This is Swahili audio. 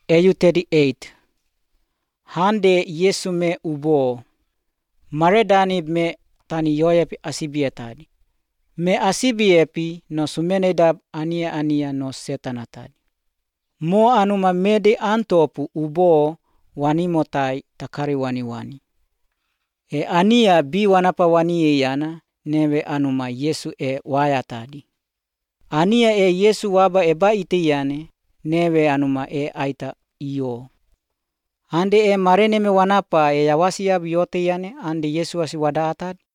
Eyu 38. Hande Yesu me ubo. Maredani me tani yoyepi asibietadi. Me asibiepi no sumenedab ania no setanatadi. Mo anuma mede antopu ubo wanimotai takari wani. E ania bi wanapa wani yana neve anuma Yesu wayatadi. Ania Yesu waba eba ite yane neve anuma aita iyo. Ande mareneme wanapa yawasiab yote yane ande Yesu wasi wadaatad.